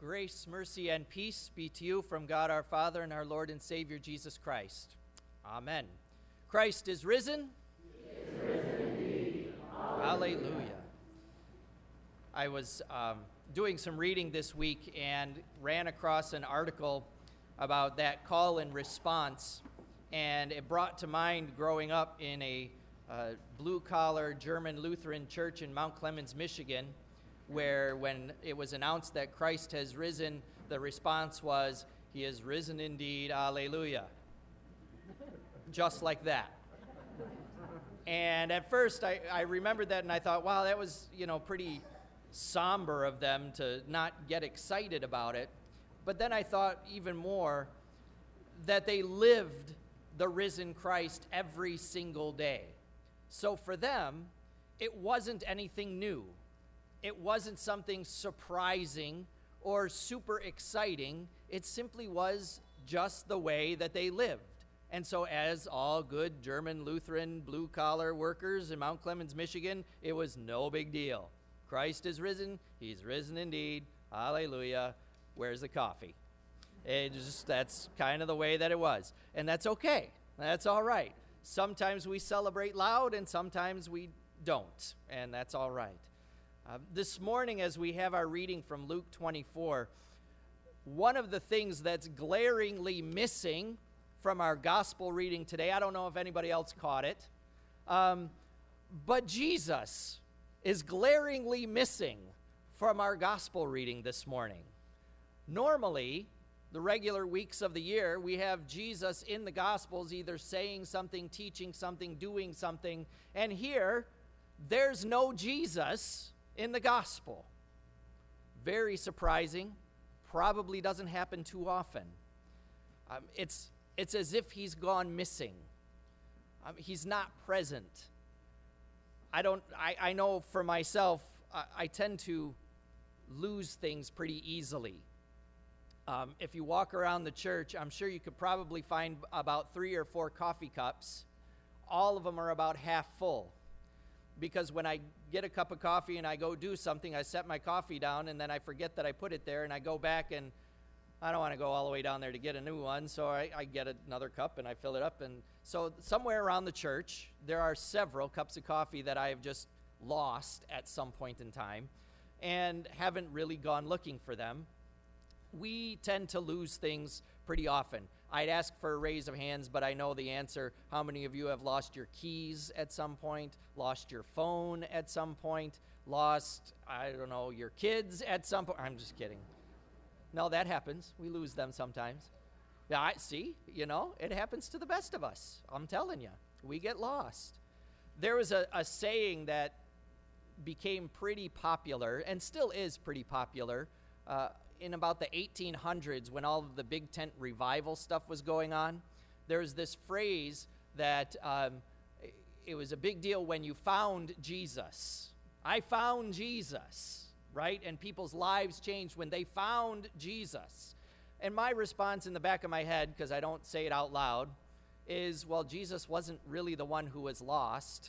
Grace, mercy, and peace be to you from God our Father and our Lord and Savior Jesus Christ. Amen. Christ is risen. He is risen indeed. Hallelujah. I was doing some reading this week and ran across an article about that call and response, and it brought to mind growing up in a blue-collar German Lutheran church in Mount Clemens, Michigan, where when it was announced that Christ has risen, the response was, "He is risen indeed, alleluia." Just like that. And at first, I remembered that, and I thought, wow, that was, pretty somber of them to not get excited about it. But then I thought even more that they lived the risen Christ every single day. So for them, it wasn't anything new. It wasn't something surprising or super exciting. It simply was just the way that they lived. And so as all good German Lutheran blue-collar workers in Mount Clemens, Michigan, it was no big deal. Christ is risen. He's risen indeed. Hallelujah. Where's the coffee? That's kind of the way that it was. And that's okay. That's all right. Sometimes we celebrate loud and sometimes we don't. And that's all right. This morning, as we have our reading from Luke 24, one of the things that's glaringly missing from our gospel reading today, I don't know if anybody else caught it, but Jesus is glaringly missing from our gospel reading this morning. Normally, the regular weeks of the year, we have Jesus in the Gospels either saying something, teaching something, doing something, and here, there's no Jesus in the gospel. Very surprising. Probably doesn't happen too often. It's as if he's gone missing. He's not present. I know for myself, I tend to lose things pretty easily. If you walk around the church, I'm sure you could probably find about 3 or 4 coffee cups. All of them are about half full. Because when I get a cup of coffee and I go do something, I set my coffee down and then I forget that I put it there and I go back and I don't want to go all the way down there to get a new one, so I get another cup and I fill it up. And so somewhere around the church, there are several cups of coffee that I have just lost at some point in time and haven't really gone looking for them. We tend to lose things pretty often. I'd ask for a raise of hands, but I know the answer. How many of you have lost your keys at some point, lost your phone at some point, lost, your kids at some point? I'm just kidding. No, that happens. We lose them sometimes. Yeah, it happens to the best of us. I'm telling you, we get lost. There was a saying that became pretty popular and still is pretty popular in about the 1800s when all of the big tent revival stuff was going on. There was this phrase that it was a big deal when you found Jesus. I found Jesus, right? And people's lives changed when they found Jesus. And my response in the back of my head, because I don't say it out loud, is, well, Jesus wasn't really the one who was lost,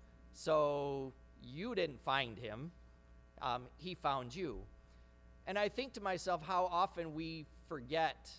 so you didn't find him. He found you. And I think to myself how often we forget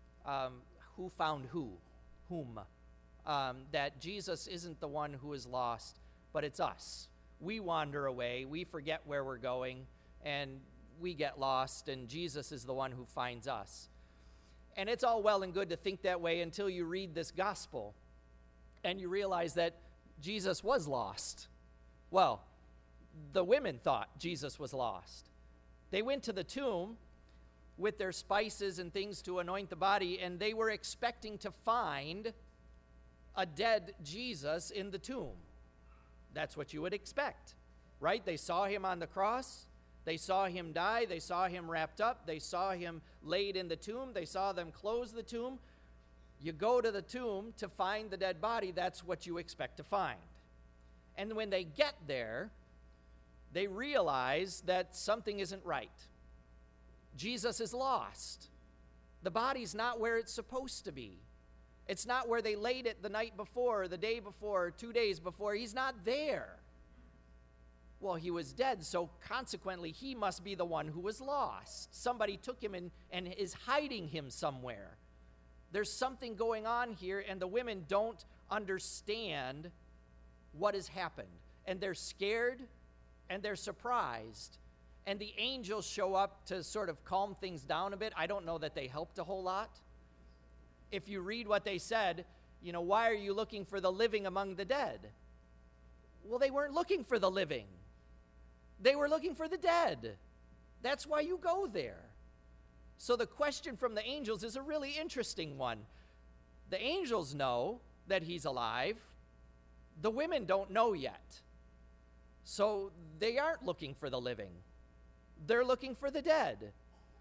who found whom. That Jesus isn't the one who is lost, but it's us. We wander away, we forget where we're going, and we get lost, and Jesus is the one who finds us. And it's all well and good to think that way until you read this gospel, and you realize that Jesus was lost. Well, the women thought Jesus was lost. They went to the tomb with their spices and things to anoint the body, and they were expecting to find a dead Jesus in the tomb. That's what you would expect, right? They saw him on the cross. They saw him die. They saw him wrapped up. They saw him laid in the tomb. They saw them close the tomb. You go to the tomb to find the dead body. That's what you expect to find. And when they get there, they realize that something isn't right. Jesus is lost. The body's not where it's supposed to be. It's not where they laid it the night before, the day before, 2 days before. He's not there. Well, he was dead, so consequently, he must be the one who was lost. Somebody took him and is hiding him somewhere. There's something going on here, and the women don't understand what has happened. And they're scared, and they're surprised. And the angels show up to sort of calm things down a bit. I don't know that they helped a whole lot. If you read what they said, why are you looking for the living among the dead? Well, they weren't looking for the living. They were looking for the dead. That's why you go there. So the question from the angels is a really interesting one. The angels know that he's alive. The women don't know yet. So they aren't looking for the living. They're looking for the dead.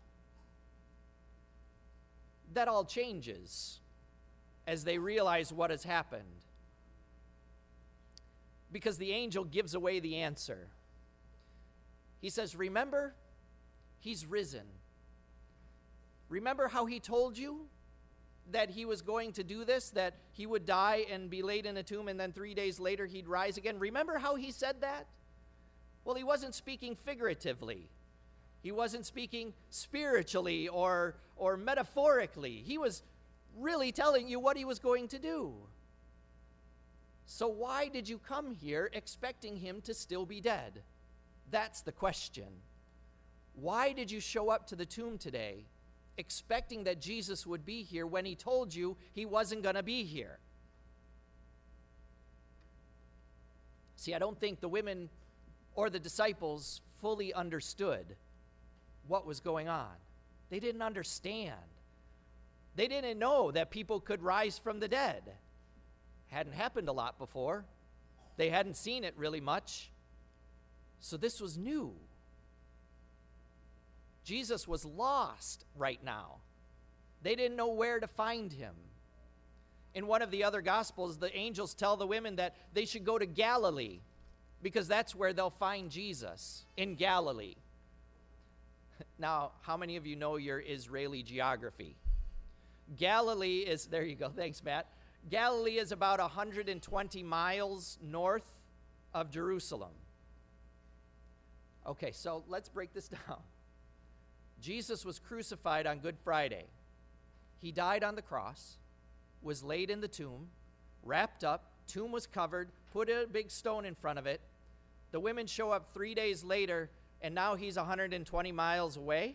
That all changes as they realize what has happened. Because the angel gives away the answer. He says, remember, he's risen. Remember how he told you that he was going to do this, that he would die and be laid in a tomb, and then 3 days later he'd rise again? Remember how he said that? Well, he wasn't speaking figuratively. He wasn't speaking spiritually or metaphorically. He was really telling you what he was going to do. So why did you come here expecting him to still be dead? That's the question. Why did you show up to the tomb today expecting that Jesus would be here when he told you he wasn't going to be here? See, I don't think the women or the disciples fully understood what was going on. They didn't understand. They didn't know that people could rise from the dead. Hadn't happened a lot before. They hadn't seen it really much. So this was new. Jesus was lost right now. They didn't know where to find him. In one of the other Gospels, the angels tell the women that they should go to Galilee because that's where they'll find Jesus, in Galilee. Now, how many of you know your Israeli geography? Galilee is, there you go, thanks, Matt. Galilee is about 120 miles north of Jerusalem. Okay, so let's break this down. Jesus was crucified on Good Friday. He died on the cross, was laid in the tomb, wrapped up, tomb was covered, put a big stone in front of it. The women show up 3 days later, and now he's 120 miles away?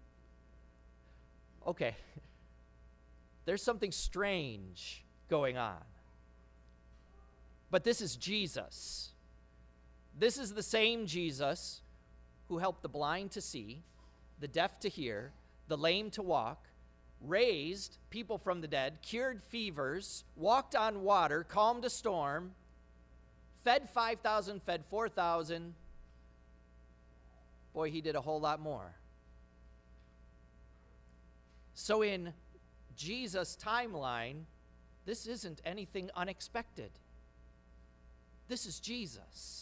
Okay, there's something strange going on. But this is Jesus. This is the same Jesus who helped the blind to see, the deaf to hear, the lame to walk, raised people from the dead, cured fevers, walked on water, calmed a storm, fed 5,000, fed 4,000. Boy, he did a whole lot more. So in Jesus' timeline, this isn't anything unexpected. This is Jesus.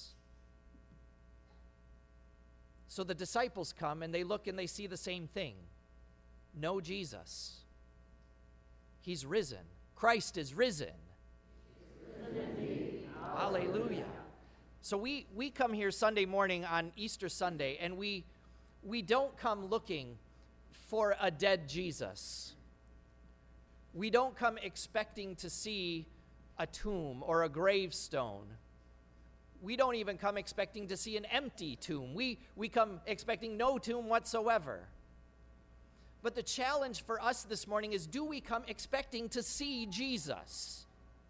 So the disciples come and they look and they see the same thing. No Jesus. He's risen. Christ is risen. Hallelujah. So we come here Sunday morning on Easter Sunday, and we don't come looking for a dead Jesus. We don't come expecting to see a tomb or a gravestone. We don't even come expecting to see an empty tomb. We come expecting no tomb whatsoever. But the challenge for us this morning is, do we come expecting to see Jesus?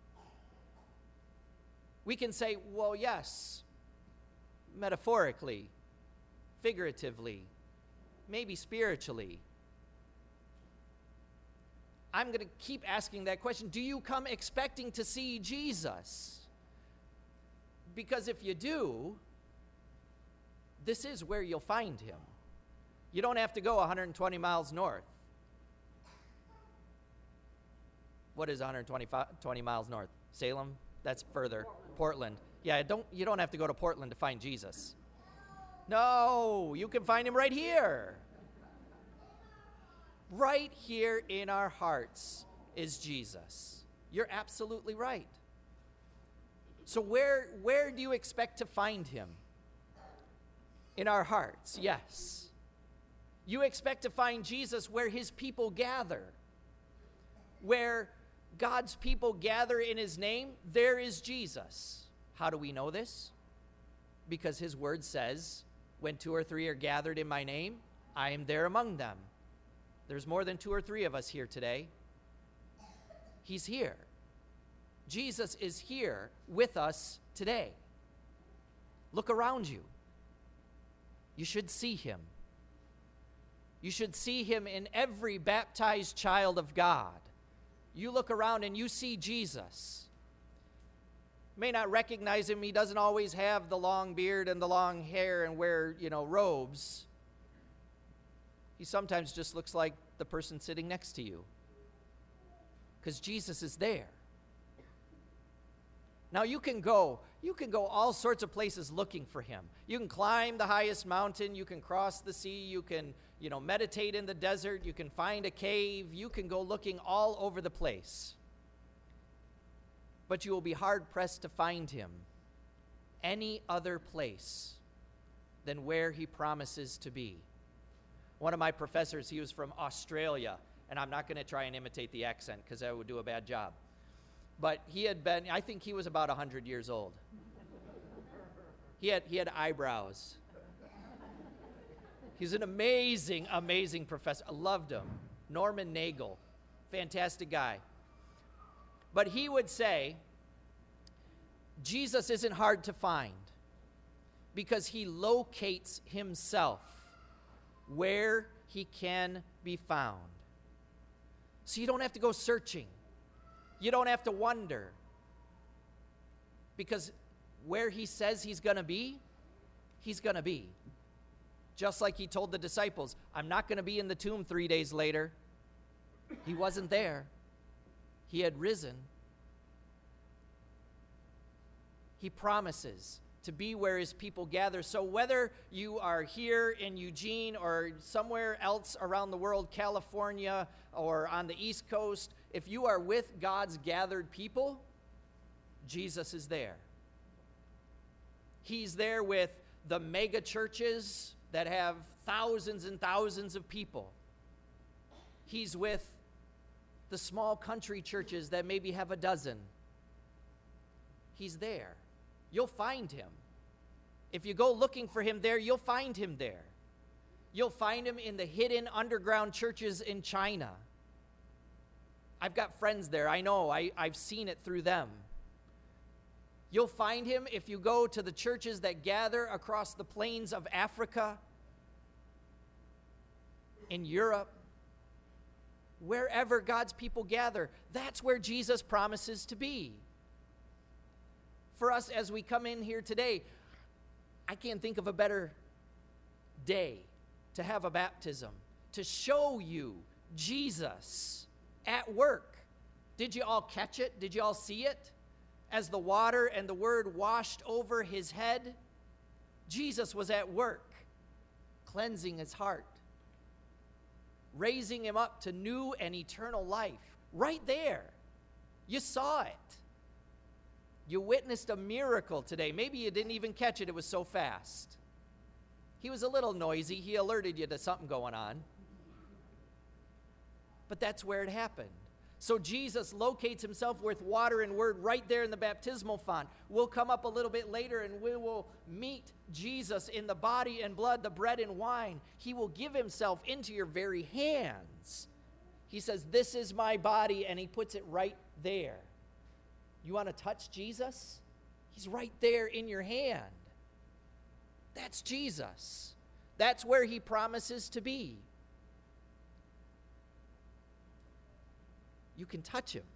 We can say, well, yes, metaphorically, figuratively, maybe spiritually. I'm going to keep asking that question. Do you come expecting to see Jesus? Because if you do, this is where you'll find him. You don't have to go 120 miles north. What is 120 miles north? Salem? That's further. Portland. Yeah, you don't have to go to Portland to find Jesus. No, you can find him right here. Right here in our hearts is Jesus. You're absolutely right. So where do you expect to find him? In our hearts, yes. You expect to find Jesus where his people gather. Where God's people gather in his name, there is Jesus. How do we know this? Because his word says, when 2 or 3 are gathered in my name, I am there among them. There's more than 2 or 3 of us here today. He's here. Jesus is here with us today. Look around you. You should see him. You should see him in every baptized child of God. You look around and you see Jesus. You may not recognize him. He doesn't always have the long beard and the long hair and wear, robes. He sometimes just looks like the person sitting next to you. Because Jesus is there. Now you can go all sorts of places looking for him. You can climb the highest mountain, you can cross the sea, you can, meditate in the desert, you can find a cave, you can go looking all over the place. But you will be hard-pressed to find him any other place than where he promises to be. One of my professors, he was from Australia, and I'm not going to try and imitate the accent because I would do a bad job. But I think he was about 100 years old. He had eyebrows. He's an amazing, amazing professor. I loved him. Norman Nagel, fantastic guy. But he would say, Jesus isn't hard to find because he locates himself where he can be found. So you don't have to go searching. You don't have to wonder. Because where he says he's going to be, he's going to be. Just like he told the disciples, I'm not going to be in the tomb 3 days later. He wasn't there. He had risen. He promises to be where his people gather. So whether you are here in Eugene or somewhere else around the world, California or on the East Coast, if you are with God's gathered people, Jesus is there. He's there with the mega churches that have thousands and thousands of people. He's with the small country churches that maybe have a dozen. He's there. You'll find him. If you go looking for him there, you'll find him there. You'll find him in the hidden underground churches in China. I've got friends there. I know. I've seen it through them. You'll find him if you go to the churches that gather across the plains of Africa, in Europe, wherever God's people gather. That's where Jesus promises to be. For us, as we come in here today, I can't think of a better day to have a baptism, to show you Jesus at work. Did you all catch it? Did you all see it? As the water and the word washed over his head, Jesus was at work, cleansing his heart, raising him up to new and eternal life. Right there. You saw it. You witnessed a miracle today. Maybe you didn't even catch it. It was so fast. He was a little noisy. He alerted you to something going on. But that's where it happened. So Jesus locates himself with water and word right there in the baptismal font. We'll come up a little bit later and we will meet Jesus in the body and blood, the bread and wine. He will give himself into your very hands. He says, this is my body, and he puts it right there. You want to touch Jesus? He's right there in your hand. That's Jesus. That's where he promises to be. You can touch him.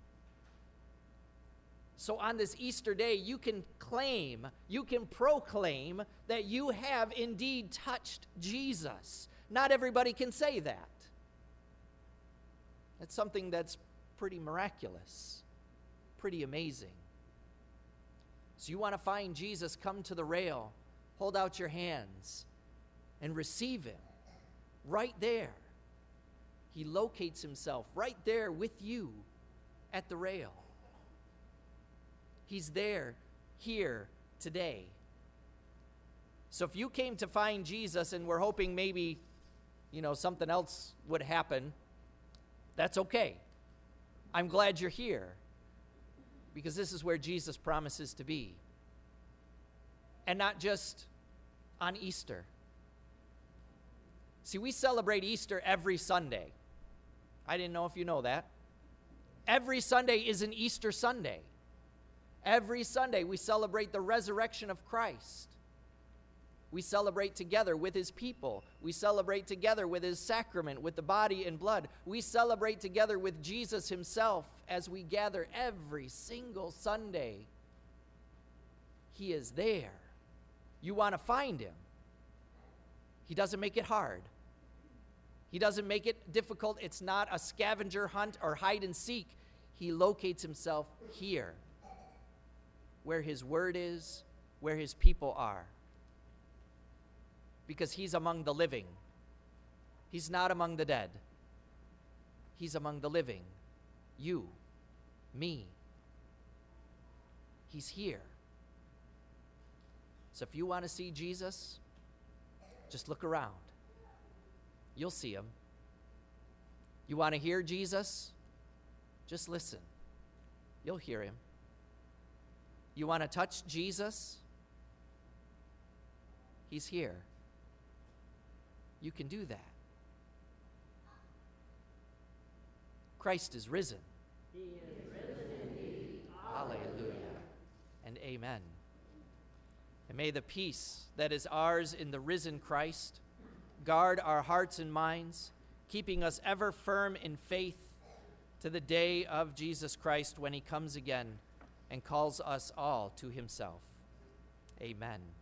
So on this Easter day, you can claim, you can proclaim that you have indeed touched Jesus. Not everybody can say that. That's something that's pretty miraculous, pretty amazing. So you want to find Jesus, come to the rail, hold out your hands, and receive him right there. He locates himself right there with you at the rail. He's there, here, today. So if you came to find Jesus and were hoping maybe, something else would happen, that's okay. I'm glad you're here, because this is where Jesus promises to be. And not just on Easter. See, we celebrate Easter every Sunday. I didn't know if you know that. Every Sunday is an Easter Sunday. Every Sunday we celebrate the resurrection of Christ. We celebrate together with his people. We celebrate together with his sacrament, with the body and blood. We celebrate together with Jesus himself as we gather every single Sunday. He is there. You want to find him. He doesn't make it hard. He doesn't make it difficult. It's not a scavenger hunt or hide and seek. He locates himself here, where his word is, where his people are. Because he's among the living. He's not among the dead. He's among the living. You, me. He's here. So if you want to see Jesus, just look around. You'll see him. You want to hear Jesus? Just listen. You'll hear him. You want to touch Jesus? He's here. You can do that. Christ is risen. He is risen indeed. Hallelujah. And amen. And may the peace that is ours in the risen Christ guard our hearts and minds, keeping us ever firm in faith to the day of Jesus Christ when he comes again and calls us all to himself. Amen.